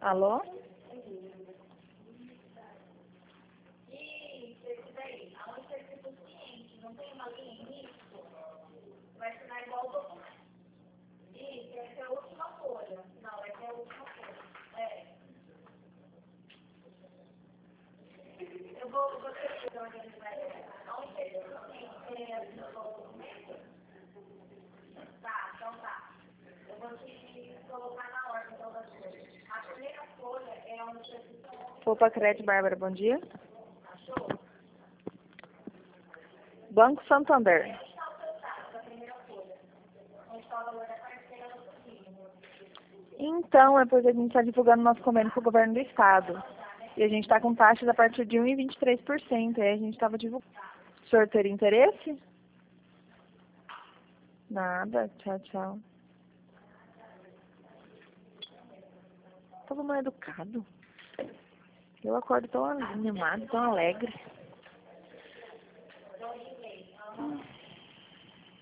Alô? Opa, Crédito, Bárbara, bom dia. Banco Santander. Então, é porque a gente está divulgando nosso convênio com o governo do estado. E a gente está com taxas a partir de 1,23%. Aí a gente estava divulgando. O senhor teria interesse? Nada. Tchau, tchau. Tava mal educado. Eu acordo tão animado, tão alegre.